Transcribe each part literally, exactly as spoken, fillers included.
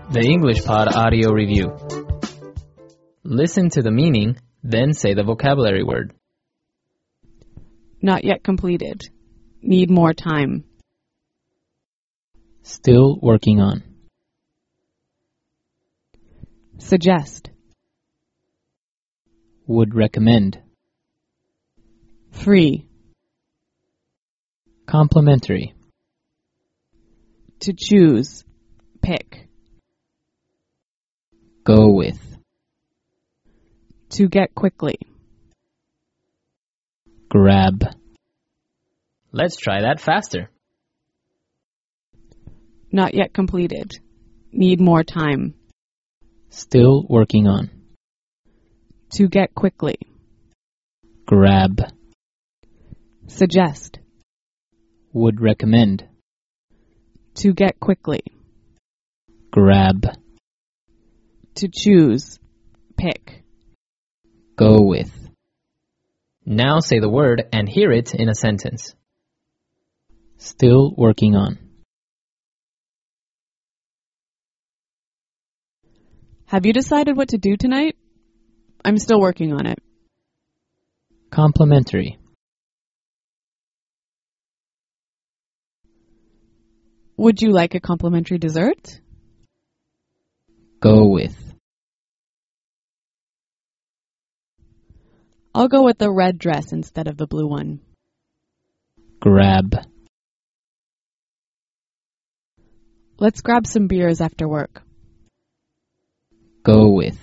The English Pod Audio Review. Listen to the meaning, then say the vocabulary word. Not yet completed. Need more time. Still working on. Suggest. Would recommend. Free. Complimentary. To choose. Pick. Go with. To get quickly. Grab. Let's try that faster. Not yet completed. Need more time. Still working on. To get quickly. Grab. Suggest. Would recommend. To get quickly. Grab. To choose. Pick. Go with. Now say the word and hear it in a sentence. Still working on. Have you decided what to do tonight? I'm still working on it. Complimentary. Would you like a complimentary dessert? Go with. I'll go with the red dress instead of the blue one. Grab. Let's grab some beers after work. Go with.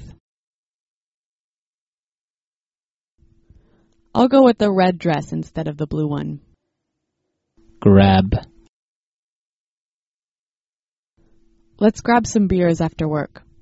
I'll go with the red dress instead of the blue one. Grab. Let's grab some beers after work.